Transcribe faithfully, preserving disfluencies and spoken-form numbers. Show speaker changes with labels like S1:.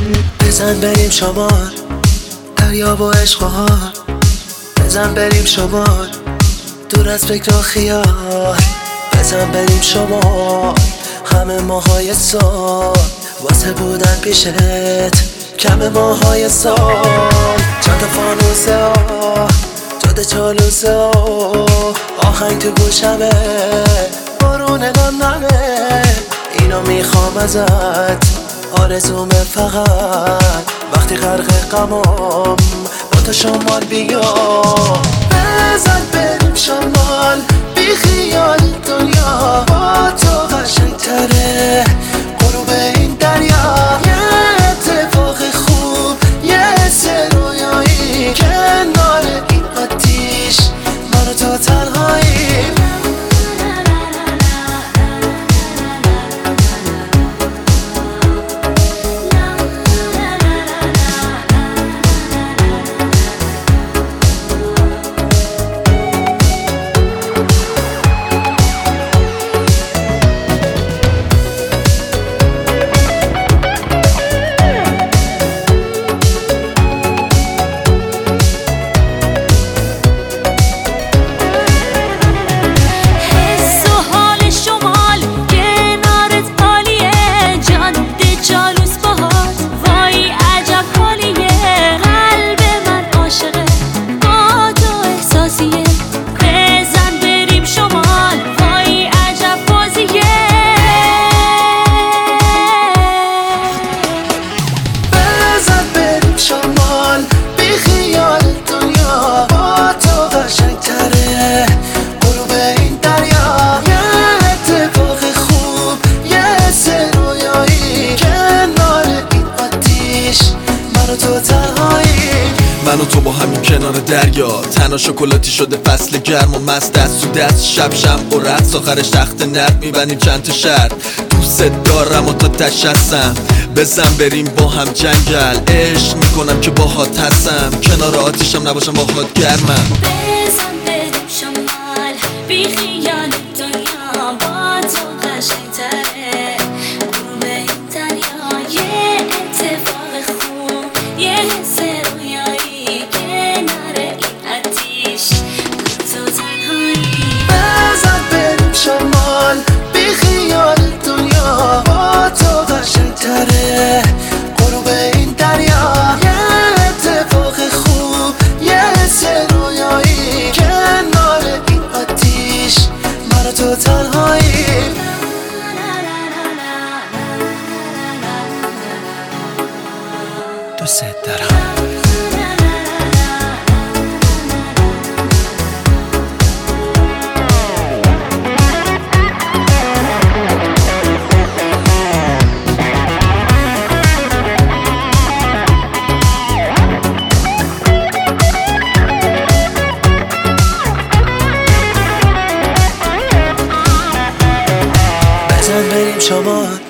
S1: بزن بریم شمال، دریا و عشق و حال. بزن بریم شمال، دور از فکر و خیال. بزن بریم شمال، همه ماهای سال واسه بودن پیشت کم ماهای سال. چند فانوسه ها، جاده چالوسه ها، آهنگ تو گوشمه، بارون نمه. اینو میخوام ازت، آرزومه فقط وقتی غرق غمام با تو شمال بیام. بزن بریم شمال، بی خیال دنیا با تو قشنگ تره. غروب این دریا یه اتفاق خوب، یه حس رویایی کنار این آتیش، من و تو تنهاییم.
S2: من و تو با همین کنار دریا، تنها شکلاتی شده فصل گرم و مست دست تو دست، شب شم و رقص، آخرش تخت نرد میبنیم چند تا شرط. دوست دارم و تا تشستم، بزن بریم با هم جنگل. عشق میکنم که باهات هستم، کنار آتیشم نباشم باهات گرمم.
S3: بزن بریم شمال، بی خیال دنیا با تو قشنگ تره. غروب این دریا یه اتفاق خوب، یه حس رویایی کنار این آتیش، تو تنهایی.
S1: بزن بریم شمال، بی خیال دنیا با تو قشنگ تره. غروب این دریا یه اتفاق خوب، یه حس رویایی کنار این آتیش، من و تو تنهایی. دوست دارم. بزن بریم شمال،